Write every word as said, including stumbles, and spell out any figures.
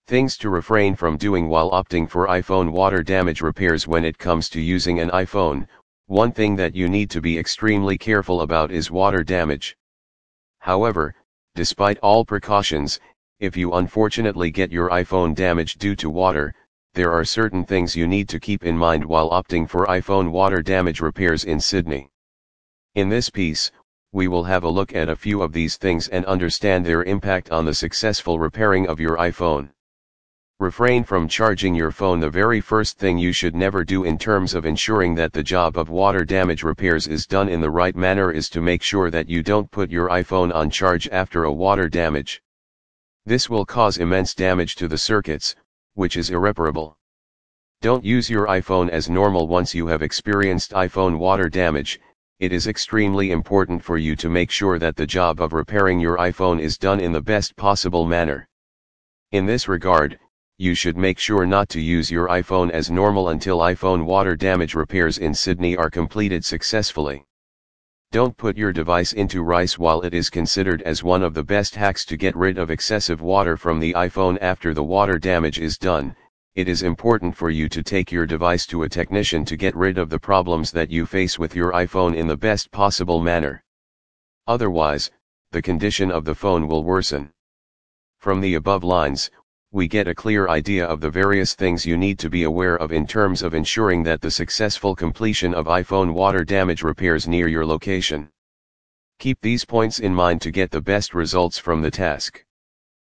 Things to refrain from doing while opting for iPhone water damage repairs. When it comes to using an iPhone, one thing that you need to be extremely careful about is water damage. However, despite all precautions, if you unfortunately get your iPhone damaged due to water, there are certain things you need to keep in mind while opting for iPhone water damage repairs in Sydney. In this piece, we will have a look at a few of these things and understand their impact on the successful repairing of your iPhone. Refrain from charging your phone. The very first thing you should never do in terms of ensuring that the job of water damage repairs is done in the right manner is to make sure that you don't put your iPhone on charge after a water damage. This will cause immense damage to the circuits, which is irreparable. Don't use your iPhone as normal once you have experienced iPhone water damage. It is extremely important for you to make sure that the job of repairing your iPhone is done in the best possible manner. In this regard, you should make sure not to use your iPhone as normal until iPhone water damage repairs in Sydney are completed successfully. Don't put your device into rice. While it is considered as one of the best hacks to get rid of excessive water from the iPhone after the water damage is done, it is important for you to take your device to a technician to get rid of the problems that you face with your iPhone in the best possible manner. Otherwise, the condition of the phone will worsen. From the above lines, we get a clear idea of the various things you need to be aware of in terms of ensuring that the successful completion of iPhone water damage repairs near your location. Keep these points in mind to get the best results from the task.